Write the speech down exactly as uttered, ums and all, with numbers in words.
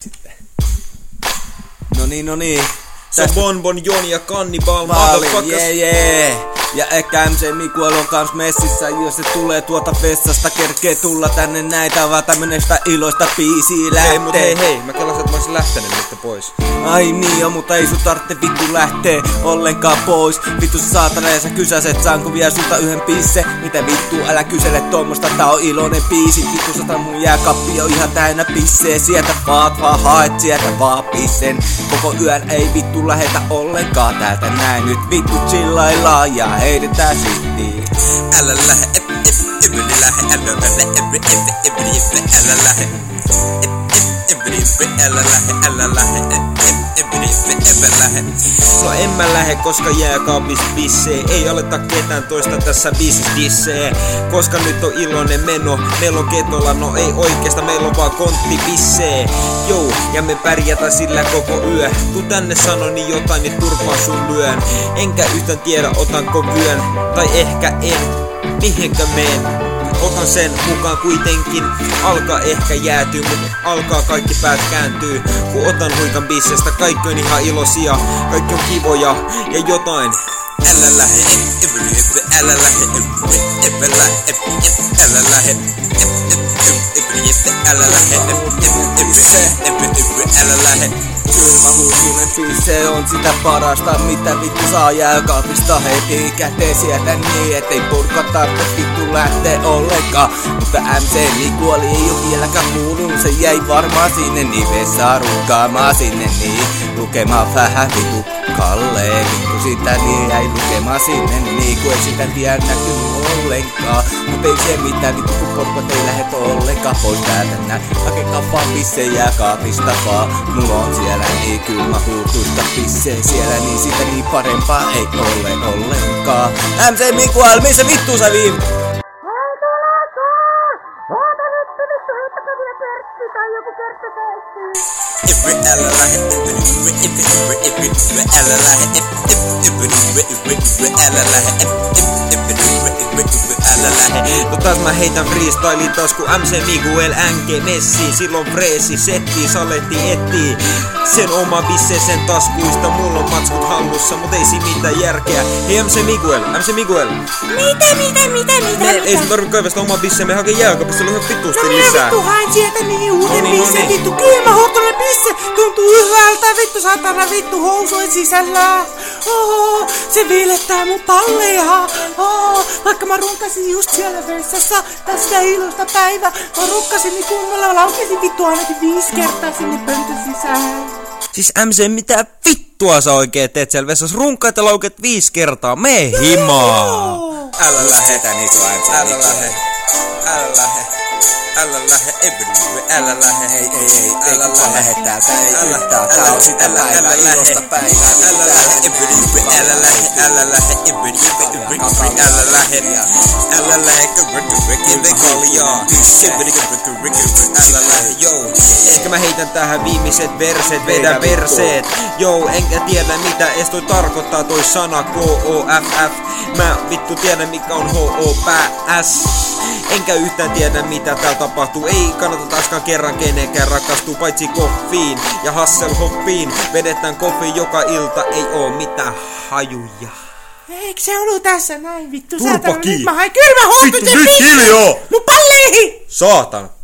Sitten. No niin, no niin. Se on Bonbon Joni ja Cannibal Motherfuckers. Jee, jee. Ja ehkä M C Miguel on kans messissä, jos se tulee tuota vessasta, kerkee tulla tänne näitä, vaan tämmönestä iloista biisiä lähtee. Hei, mut hei hei, mä kelasin, että mä oisin lähtenyt nyt pois. Ai niin jo, mutta ei sun tarvitse vittu lähtee ollenkaan pois. Vittu saatana ja sä kysäset, saanko vielä sulta yhden pisse? Mitä vittu, älä kysele tommosta, tää on iloinen biisi. Vittu sata mun jääkappi on ihan täynnä pissee. Sieltä vaat vaan haet, sieltä vaan pissen. Koko yön ei vittu lähetä ollenkaan täältä näin. Nyt vittu chillaillaan ja heitetään sittiin. Älä lähe, ep, ep, ebri lähe, älä lähe, ebri, ebri, ebri, ebri, älä lähe. Ep, ep, ebri, ebri, älä lähe, älä lähe, ep, ep, ebri, ebri, ebri, lähe. No en mä lähe, koska jääkaapis pissee. Ei aleta ketään toista tässä biisissä dissee. Koska nyt on iloinen meno, meillä on ketolla, no ei oikeesta, meillä on vaan kontti pissee. Jou, ja me pärjätään sillä koko yö. Tuu tänne sanoni jotain, niin turpaan sun lyön. Enkä yhtään tiedä, otanko vyön, tai ehkä en, mihinkä meen. Otan sen mukaan kuitenkin, alkaa ehkä jäätyy, mut alkaa kaikki päät kääntyy. Kun otan huikan bissestä, kaikki on ihan iloisia, kaikki on kivoja ja jotain. Älä lähe, ebri, ebri, älä lähe, ebri, ebri, älä lähe, ebri, ebri, älä lähe, ebri, ebri, ebri, älä lähe. Kylmähuutunen biise on sitä parasta, mitä vittu saa jääkaapista heti käteen sieltä niin, ettei purka tarvitse vittu lähtee ollenkaan. Mutta M C Miguel ei oo vieläkään kuulunut, se jäi varmaan sinne niin vessaan rukkaamaan sinne niin. Lukemaan vähän vittu Kalle, vittu sitä niin jäi lukemaan sinne niin, kun ei sitä tiedä näkynyt ollenkaan. Mut ei se mitään vittu, kun porkot ei lähet ollenkaan pois täältä näin. Hakekaa vaan pisse jääkaapista vaan, mulla on siellä niin kylmä huutuista pissee siellä, niin sitä niin parempaa ei ole ollenkaan. M C Miguel, missä vittu sä viin? Hei tulekaa! Oota vittu vittu, heittäkää vielä kertsi tai joku kertsäpäitti. Ebri, älä lähe, ebri, ebri, ebri, ebri, ebri, älä lähe, ebri, ebri, ebri, ebri, älä lähe, ebri, ebri, ebri, ebri, älä lähe. No taas mä heitän freestylin taas kun M C Miguel N G Messi. Silloin freesi setti, saletti etti sen oma bisse sen taskuista. Mulla on matskut hallussa, mut ei siinä mitään järkeä. Hei M C Miguel, M C Miguel. Mitä, mitä, mitä, mitä, Me, ei sun tarvitse kaivasta omaa bisse, me hakee jääkaapista ihan vittuusti no lisää. minä vittu haen sieltä niin uuden No niin, no bisse, niin. vittu kylmähuutoinen bisse. Tuntuu hyvältä, vittu saatana vittu housujen sisällä. Oho, se viilettää mun palleja. Oho, vaikka mä runkasin just siellä vessassa tästä iloista päivää. Mä runkasin niin kunnolla, laukesin vittu ainakin viisi kertaa sinne pöntön sisään. Siis M C, mitä vittua sä oikein teet siellä vessassa? Runkaat ja lauket viisi kertaa, mee himaa! Älä lähe, älä lähe, älä lähe, älä lähe, ebri, älä lähe, Ei, ei, ei, ei älä kukaan lähe, lähe täältä, ei älä, yhtään. älä, Tää on sitä älä, päivää, älä lähe, ilosta päivää. älä lähe, ebri, älä lähe, älä lähe, ebri, ebri, ebri, älä lähe, älä lähe, kubri, kubri, kubri, kaljaa, ebri, kubri, kubri, kubri, älä lähe, joo. Ehkä mä heitän tähän viimeiset verset, vedän verseet, joo, enkä tiedä mitä edes toi tarkoittaa toi sana K O F F. Mä vittu tiedän mikä on H O P S. Enkä yhtään tiedä mitä täällä tapahtuu. Ei kannata taaskaan kerran kenenkään rakastuu, paitsi koffiin ja Hasselhoffiin. Vedetään koffi joka ilta, ei oo mitään hajuja. Eikö se ollut tässä näin vittu? Turpa Saatana, kiinni. nyt mä hain kylmähuutoisen Vittu, nyt bisse hiljaa! mun palleihin! Saatana.